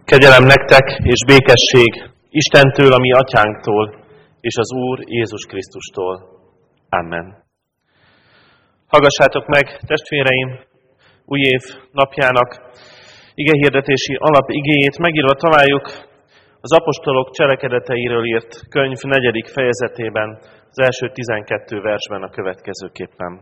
Kegyelem nektek és békesség Istentől, a mi atyánktól, és az Úr Jézus Krisztustól. Amen. Hallgassátok meg, testvéreim, új év napjának igehirdetési alapigéjét. Megírva találjuk az apostolok cselekedeteiről írt könyv 4. fejezetében, az első 12 versben a következőképpen.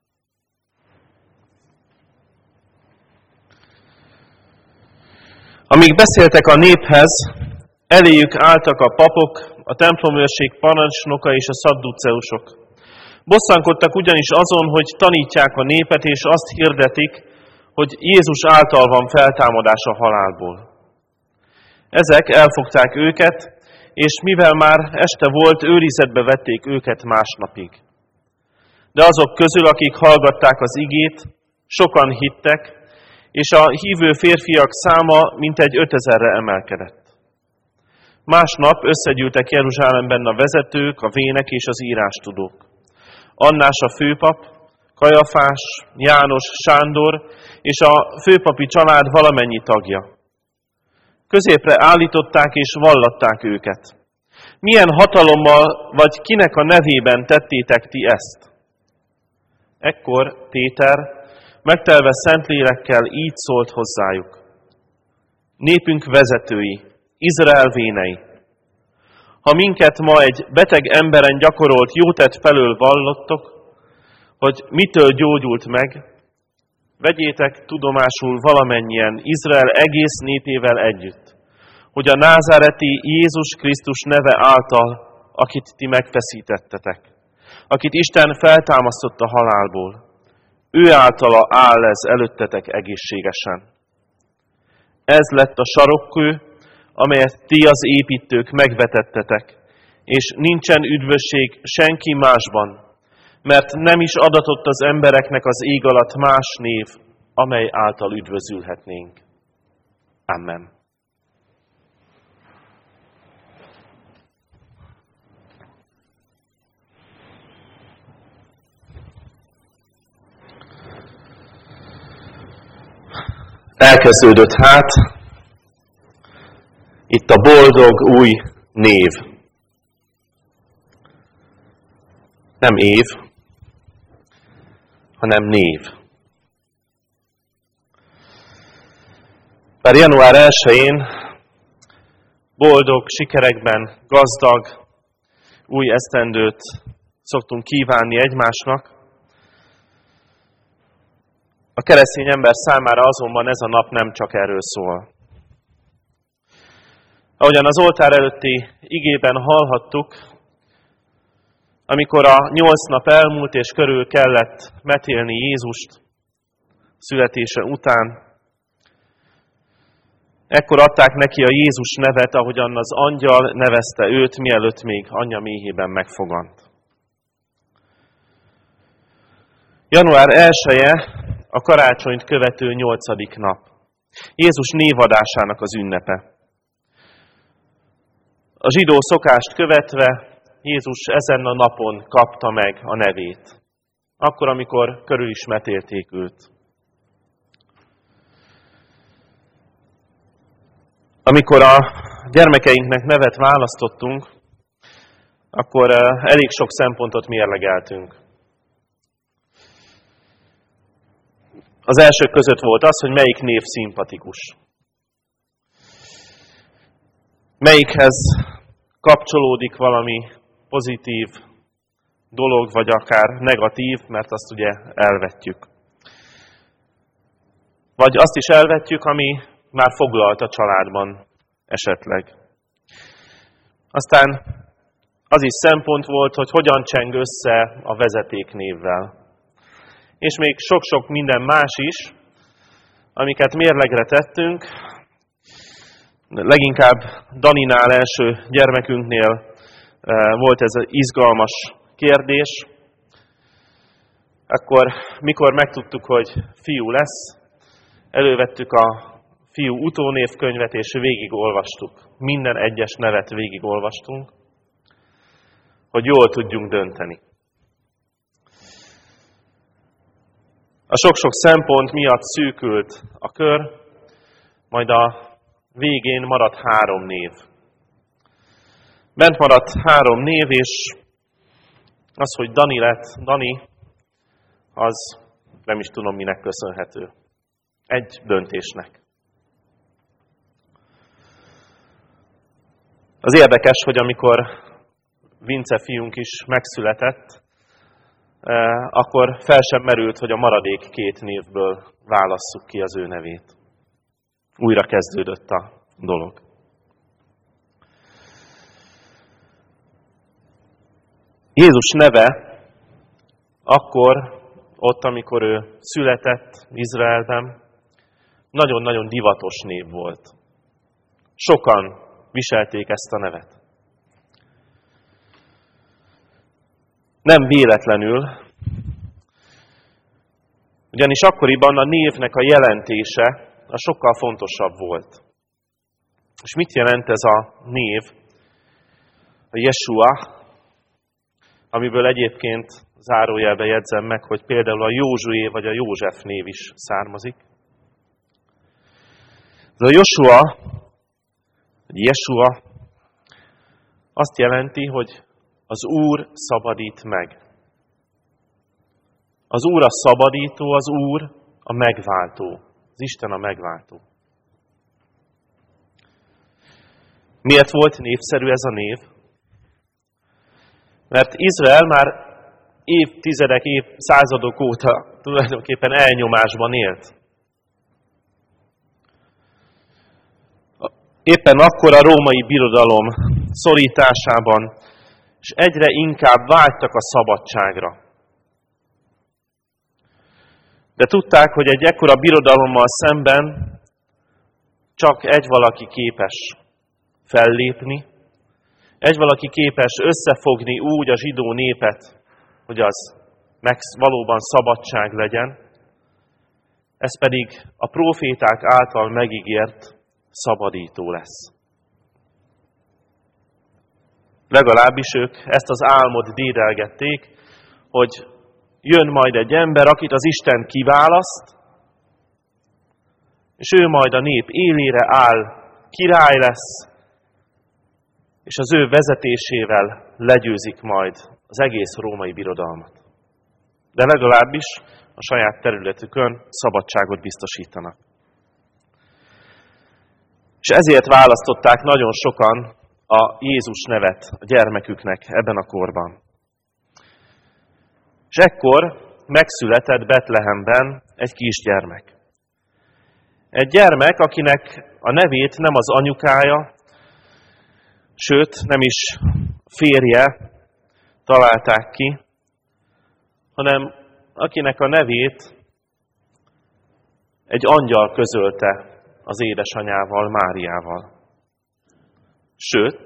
Amíg beszéltek a néphez, eléjük álltak a papok, a templomőrség parancsnoka és a szadduceusok. Bosszankodtak ugyanis azon, hogy tanítják a népet, és azt hirdetik, hogy Jézus által van feltámadás a halálból. Ezek elfogták őket, és mivel már este volt, őrizetbe vették őket másnapig. De azok közül, akik hallgatták az igét, sokan hittek, és a hívő férfiak száma mintegy 5000-re emelkedett. Másnap összegyűltek Jeruzsálemben a vezetők, a vének és az írástudók. Annás a főpap, Kajafás, János, Sándor és a főpapi család valamennyi tagja. Középre állították és vallatták őket. Milyen hatalommal vagy kinek a nevében tettétek ti ezt? Ekkor Péter, megtelve Szentlélekkel így szólt hozzájuk. Népünk vezetői, Izrael vénei, ha minket ma egy beteg emberen gyakorolt jótett felől vallottok, hogy mitől gyógyult meg, vegyétek tudomásul valamennyien Izrael egész népével együtt, hogy a názáreti Jézus Krisztus neve által, akit ti megfeszítettetek, akit Isten feltámasztott a halálból, ő általa áll ez előttetek egészségesen. Ez lett a sarokkő, amelyet ti az építők megvetettetek, és nincsen üdvösség senki másban, mert nem is adatott az embereknek az ég alatt más név, amely által üdvözülhetnénk. Amen. Elkezdődött hát itt a boldog új név. Nem év, hanem név. Bár január 1-én boldog, sikerekben gazdag, új esztendőt szoktunk kívánni egymásnak, a keresztény ember számára azonban ez a nap nem csak erről szól. Ahogyan az oltár előtti igében hallhattuk, amikor a 8 nap elmúlt és körül kellett metélni Jézust születése után, ekkor adták neki a Jézus nevet, ahogyan az angyal nevezte őt, mielőtt még anyja méhében megfogant. Január 1-e a karácsonyt követő 8. nap. Jézus névadásának az ünnepe. A zsidó szokást követve Jézus ezen a napon kapta meg a nevét. Akkor, amikor körül is metélték őt. Amikor a gyermekeinknek nevet választottunk, akkor elég sok szempontot mérlegeltünk. Az elsők között volt az, hogy melyik név szimpatikus. Melyikhez kapcsolódik valami pozitív dolog, vagy akár negatív, mert azt ugye elvetjük. Vagy azt is elvetjük, ami már foglalt a családban esetleg. Aztán az is szempont volt, hogy hogyan cseng össze a vezetéknévvel. És még sok-sok minden más is, amiket mérlegre tettünk. Leginkább Daninál, első gyermekünknél volt ez az izgalmas kérdés. Akkor, mikor megtudtuk, hogy fiú lesz, elővettük a fiú utónévkönyvet, és végigolvastuk. Minden egyes nevet végigolvastunk, hogy jól tudjunk dönteni. A sok-sok szempont miatt szűkült a kör, majd a végén maradt 3 név. Bent maradt 3 név, és az, hogy Dani lett Dani, az nem is tudom, minek köszönhető. Egy döntésnek. Az érdekes, hogy amikor Vince fiunk is megszületett, akkor fel sem merült, hogy a maradék 2 névből válasszuk ki az ő nevét. Újra kezdődött a dolog. Jézus neve akkor, ott, amikor ő született Izraelben, nagyon-nagyon divatos név volt. Sokan viselték ezt a nevet. Nem véletlenül, ugyanis akkoriban a névnek a jelentése a sokkal fontosabb volt. És mit jelent ez a név? A Jeshua, amiből egyébként zárójelbe jegyzem meg, hogy például a Józsué vagy a József név is származik. Ez a Joshua, vagy Jeshua azt jelenti, hogy az Úr szabadít meg. Az Úr a szabadító, az Úr a megváltó. Az Isten a megváltó. Miért volt népszerű ez a név? Mert Izrael már évtizedek, évszázadok óta tulajdonképpen elnyomásban élt. Éppen akkor a római birodalom szorításában, és egyre inkább vágytak a szabadságra. De tudták, hogy egy ekkora birodalommal szemben csak egy valaki képes fellépni, egy valaki képes összefogni úgy a zsidó népet, hogy az valóban szabadság legyen, ez pedig a próféták által megígért szabadító lesz. Legalábbis ők ezt az álmot dédelgették, hogy jön majd egy ember, akit az Isten kiválaszt, és ő majd a nép élére áll, király lesz, és az ő vezetésével legyőzik majd az egész római birodalmat. De legalábbis a saját területükön szabadságot biztosítanak. És ezért választották nagyon sokan a Jézus nevet a gyermeküknek ebben a korban. És ekkor megszületett Betlehemben egy kisgyermek. Egy gyermek, akinek a nevét nem az anyukája, sőt, nem is férje találták ki, hanem akinek a nevét egy angyal közölte az édesanyával, Máriával. Sőt,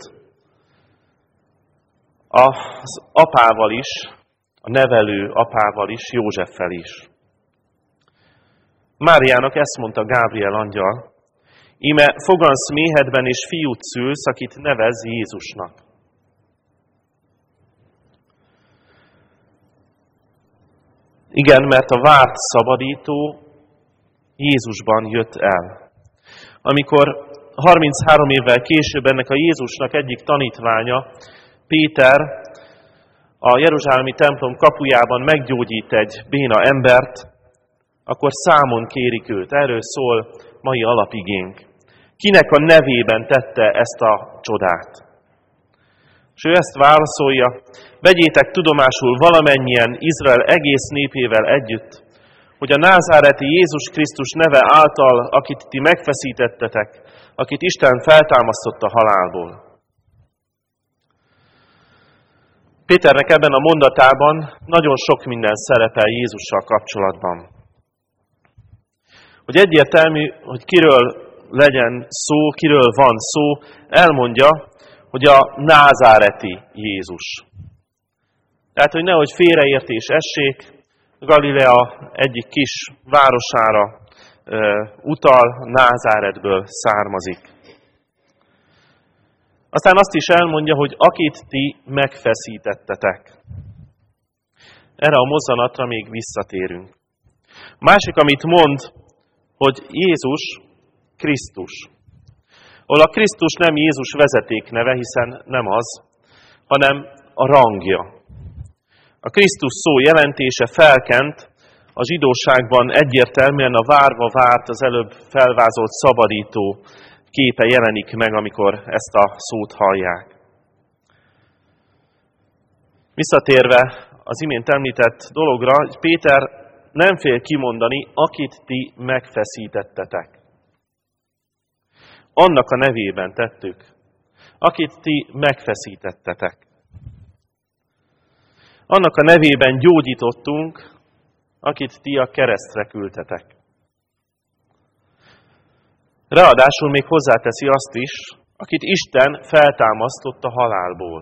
az apával is, a nevelő apával is, Józseffel is. Máriának ezt mondta Gábriel angyal: íme fogansz méhedben és fiút szülsz, akit nevez Jézusnak. Igen, mert a várt szabadító Jézusban jött el. Amikor 33 évvel később ennek a Jézusnak egyik tanítványa, Péter, a jeruzsálemi templom kapujában meggyógyít egy béna embert, akkor számon kérik őt. Erről szól mai alapigénk. Kinek a nevében tette ezt a csodát? És ő ezt válaszolja: vegyétek tudomásul valamennyien Izrael egész népével együtt, hogy a názáreti Jézus Krisztus neve által, akit ti megfeszítettetek, akit Isten feltámasztott a halálból. Péternek ebben a mondatában nagyon sok minden szerepel Jézussal kapcsolatban. Hogy egyértelmű, hogy kiről legyen szó, kiről van szó, elmondja, hogy a názáreti Jézus. Tehát, hogy nehogy félreértés essék, Galilea egyik kis városára utal, Názáretből származik. Aztán azt is elmondja, hogy akit ti megfeszítettetek. Erre a mozzanatra még visszatérünk. Másik, amit mond, hogy Jézus Krisztus. ahol a Krisztus nem Jézus vezetékneve, hiszen nem az, hanem a rangja. A Krisztus szó jelentése felkent, a zsidóságban egyértelműen a várva várt, az előbb felvázolt szabadító képe jelenik meg, amikor ezt a szót hallják. Visszatérve az imént említett dologra, Péter nem fél kimondani, akit ti megfeszítettetek. Annak a nevében tettük, akit ti megfeszítettetek. Annak a nevében gyógyítottunk, akit ti a keresztre küldtetek. Ráadásul még hozzáteszi azt is, akit Isten feltámasztott a halálból.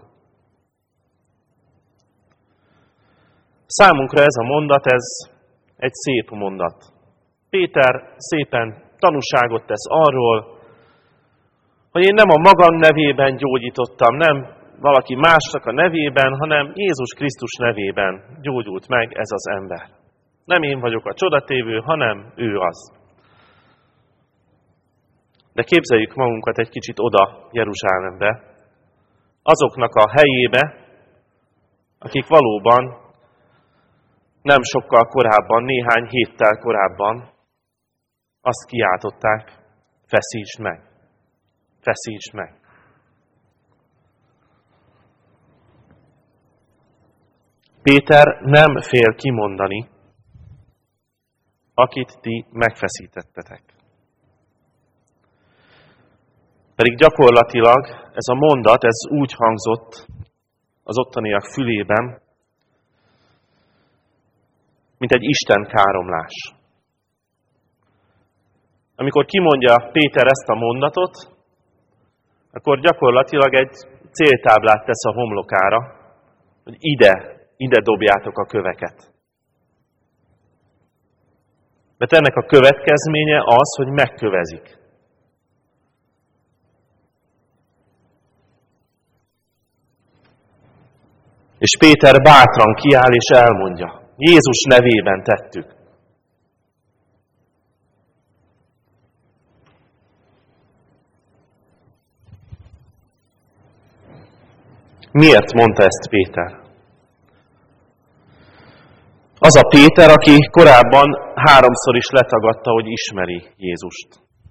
Számunkra ez a mondat, ez egy szép mondat. Péter szépen tanúságot tesz arról, hogy én nem a magam nevében gyógyítottam, nem valaki másnak a nevében, hanem Jézus Krisztus nevében gyógyult meg ez az ember. Nem én vagyok a csodatévő, hanem ő az. De képzeljük magunkat egy kicsit oda Jeruzsálembe, azoknak a helyébe, akik valóban nem sokkal korábban, néhány héttel korábban azt kiáltották, feszítsd meg, feszítsd meg. Péter nem fél kimondani, akit ti megfeszítettetek. Pedig gyakorlatilag ez a mondat, ez úgy hangzott az ottaniak fülében, mint egy Isten káromlás. Amikor kimondja Péter ezt a mondatot, akkor gyakorlatilag egy céltáblát tesz a homlokára, hogy ide dobjátok a köveket. Mert ennek a következménye az, hogy megkövezik. És Péter bátran kiáll és elmondja, Jézus nevében tettük. Miért mondta ezt Péter? Az a Péter, aki korábban 3-szor is letagadta, hogy ismeri Jézust.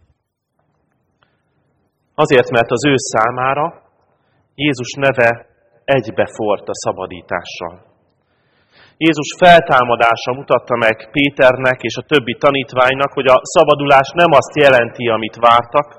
Azért, mert az ő számára Jézus neve egybefort a szabadítással. Jézus feltámadása mutatta meg Péternek és a többi tanítványnak, hogy a szabadulás nem azt jelenti, amit vártak,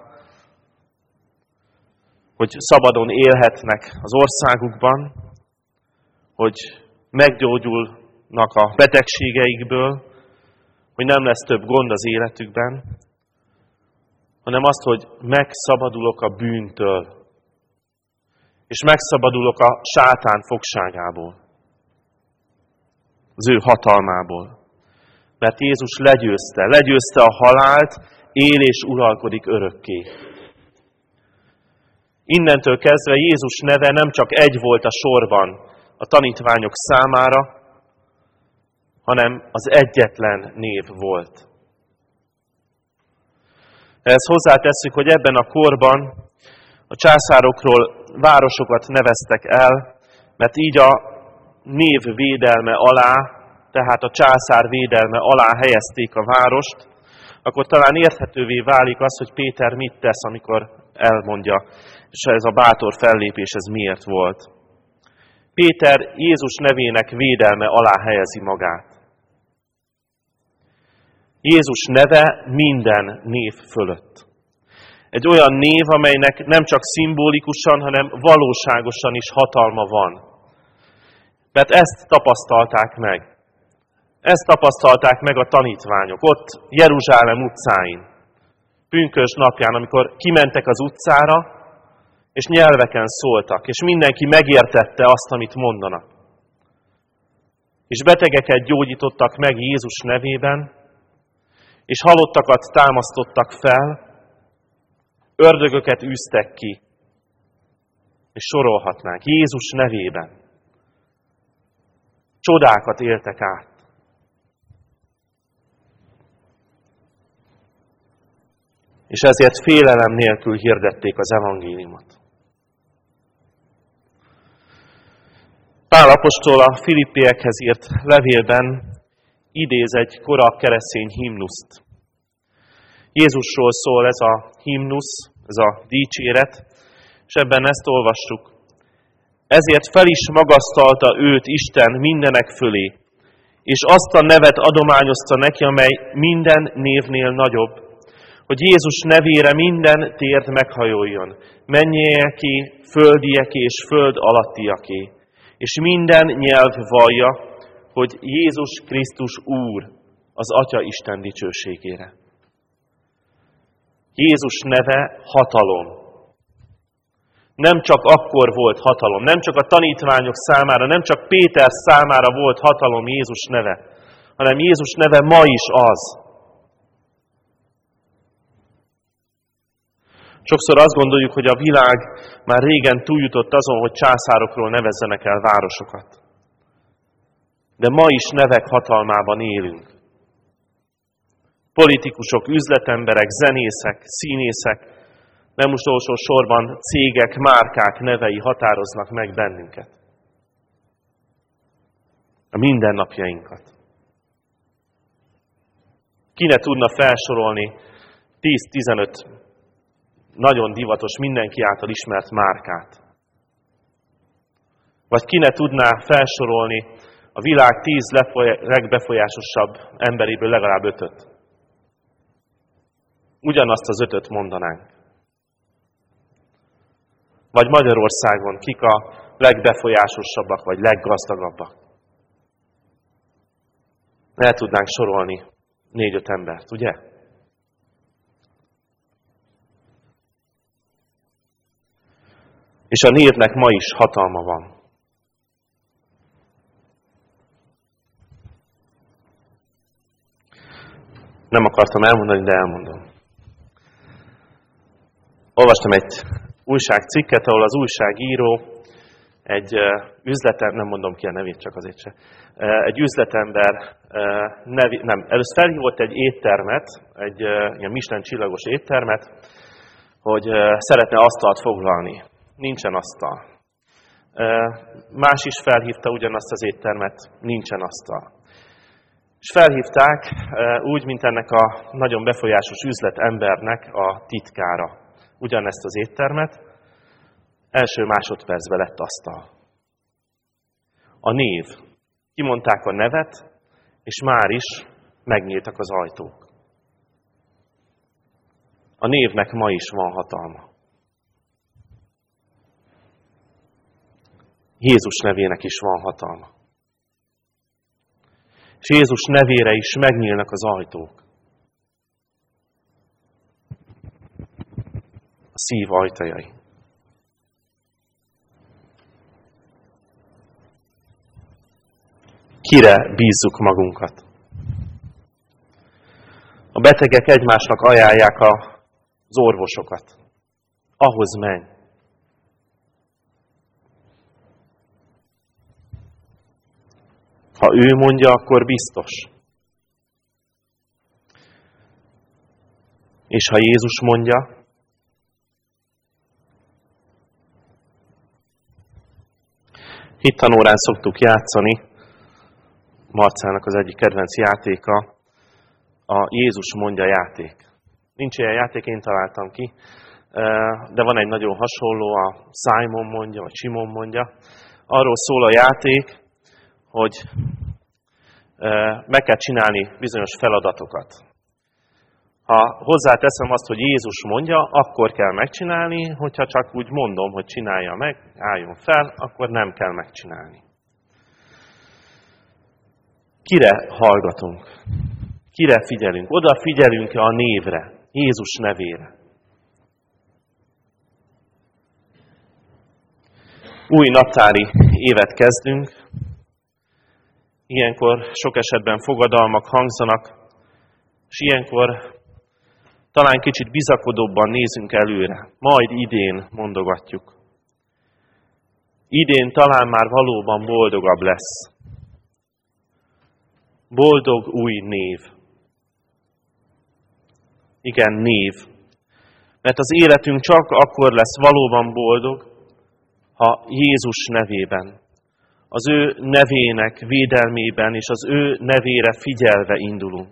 hogy szabadon élhetnek az országukban, hogy meggyógyulnak a betegségeikből, hogy nem lesz több gond az életükben, hanem azt, hogy megszabadulok a bűntől, és megszabadulok a sátán fogságából, az ő hatalmából. Mert Jézus legyőzte a halált, él és uralkodik örökké. Innentől kezdve Jézus neve nem csak egy volt a sorban a tanítványok számára, hanem az egyetlen név volt. Ehhez hozzátesszük, hogy ebben a korban a császárokról városokat neveztek el, mert így a név védelme alá, tehát a császár védelme alá helyezték a várost, akkor talán érthetővé válik az, hogy Péter mit tesz, amikor elmondja, és ez a bátor fellépés ez miért volt. Péter Jézus nevének védelme alá helyezi magát. Jézus neve minden név fölött. Egy olyan név, amelynek nem csak szimbolikusan, hanem valóságosan is hatalma van. Mert ezt tapasztalták meg. Ezt tapasztalták meg a tanítványok ott Jeruzsálem utcáin. Pünkösd napján, amikor kimentek az utcára, és nyelveken szóltak, és mindenki megértette azt, amit mondanak. És betegeket gyógyítottak meg Jézus nevében, és halottakat támasztottak fel, ördögöket űztek ki, és sorolhatnánk Jézus nevében. Csodákat éltek át. És ezért félelem nélkül hirdették az evangéliumot. Pál apostol a Filippiekhez írt levélben idéz egy kora keresztény himnuszt. Jézusról szól ez a himnusz, ez a dicséret, és ebben ezt olvassuk. Ezért fel is magasztalta őt Isten mindenek fölé, és azt a nevet adományozta neki, amely minden névnél nagyobb, hogy Jézus nevére minden térd meghajoljon, mennyieké, földieké és föld alattiaké, és minden nyelv vallja, hogy Jézus Krisztus Úr az Atya Isten dicsőségére. Jézus neve hatalom. Nem csak akkor volt hatalom, nem csak a tanítványok számára, nem csak Péter számára volt hatalom Jézus neve, hanem Jézus neve ma is az. Sokszor azt gondoljuk, hogy a világ már régen túljutott azon, hogy császárokról nevezzenek el városokat. De ma is nevek hatalmában élünk. Politikusok, üzletemberek, zenészek, színészek, nem utolsó sorban cégek, márkák nevei határoznak meg bennünket. A mindennapjainkat. Ki ne tudna felsorolni 10-15 nagyon divatos, mindenki által ismert márkát? Vagy ki ne tudná felsorolni a világ 10 legbefolyásosabb emberéből legalább 5-öt? Ugyanazt az 5-öt mondanánk. Vagy Magyarországon kik a legbefolyásosabbak, vagy leggazdagabbak? El tudnánk sorolni 4-5 embert, ugye? És a névnek ma is hatalma van. Nem akartam elmondani, de elmondom. Olvastam egy újságcikket, ahol az újságíró egy üzletember, nem mondom ki a nevét, csak azért se, egy üzletember először felhívott egy éttermet, egy ilyen Michelin csillagos éttermet, hogy szeretne asztalt foglalni. Nincsen asztal. Más is felhívta ugyanazt az éttermet, nincsen asztal. És felhívták úgy, mint ennek a nagyon befolyásos üzletembernek a titkára. Ugyanezt az éttermet, első másodpercben lett asztal. A név. Kimondták a nevet, és már is megnyíltak az ajtók. A névnek ma is van hatalma. Jézus nevének is van hatalma. És Jézus nevére is megnyílnak az ajtók. A szív ajtajai. Kire bízzuk magunkat? A betegek egymásnak ajánlják az orvosokat. Ahhoz menj. Ha ő mondja, akkor biztos. És ha Jézus mondja, hittanórán szoktuk játszani, Marcának az egyik kedvenc játéka, a Jézus mondja játék. Nincs ilyen játék, én találtam ki, de van egy nagyon hasonló, a Simon mondja, vagy Simon mondja. Arról szól a játék, hogy meg kell csinálni bizonyos feladatokat. Ha hozzáteszem azt, hogy Jézus mondja, akkor kell megcsinálni, hogyha csak úgy mondom, hogy csinálja meg, álljon fel, akkor nem kell megcsinálni. Kire hallgatunk? Kire figyelünk? Oda figyelünk-e a névre, Jézus nevére? Új naptári évet kezdünk. Ilyenkor sok esetben fogadalmak hangzanak, és ilyenkor talán kicsit bizakodóbban nézünk előre. Majd idén mondogatjuk. Idén talán már valóban boldogabb lesz. Boldog új név. Igen, név. Mert az életünk csak akkor lesz valóban boldog, ha Jézus nevében, az ő nevének védelmében és az ő nevére figyelve indulunk.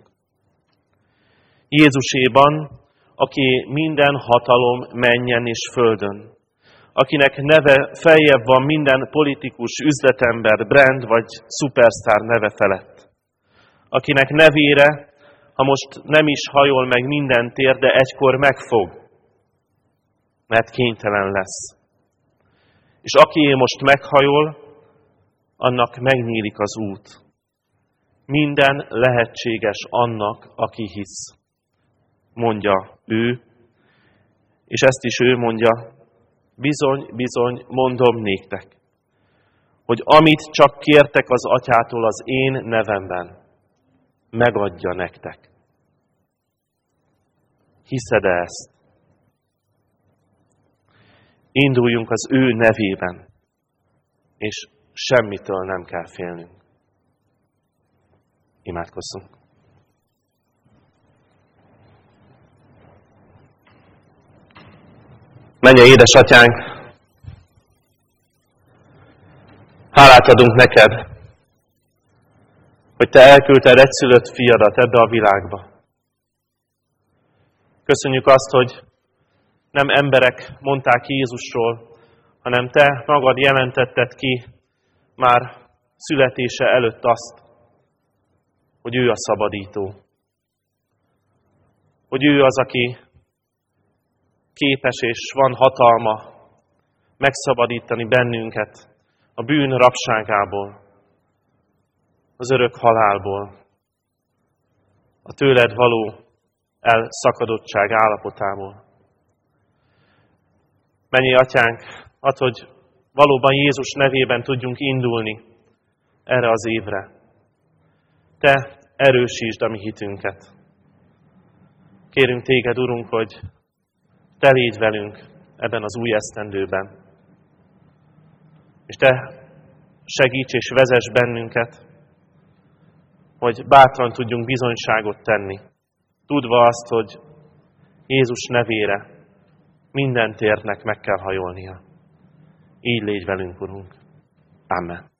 Jézuséban, aki minden hatalom mennyen és földön, akinek neve feljebb van minden politikus, üzletember, brand vagy szupersztár neve felett. Akinek nevére, ha most nem is hajol meg minden tér, de egykor megfog, mert kénytelen lesz. És aki most meghajol, annak megnyílik az út. Minden lehetséges annak, aki hisz, mondja ő, és ezt is ő mondja, bizony, bizony, mondom néktek, hogy amit csak kértek az Atyától az én nevemben, megadja nektek. Hiszed-e ezt? Induljunk az ő nevében, és semmitől nem kell félnünk. Imádkozzunk. Mennyei édesatyánk, hálát adunk neked, hogy te elküldted egyszülött fiadat ebbe a világba. Köszönjük azt, hogy nem emberek mondták Jézusról, hanem te magad jelentetted ki már születése előtt azt, hogy ő a szabadító. Hogy ő az, aki képes és van hatalma megszabadítani bennünket a bűn rabságából, az örök halálból, a tőled való elszakadottság állapotából. Mennyei Atyánk, add, hogy valóban Jézus nevében tudjunk indulni erre az évre. Te erősítsd a mi hitünket. Kérünk téged, Urunk, hogy te légy velünk ebben az új esztendőben. És te segíts és vezess bennünket, hogy bátran tudjunk bizonyságot tenni, tudva azt, hogy Jézus nevére minden térnek meg kell hajolnia. Így légy velünk, Urunk. Amen.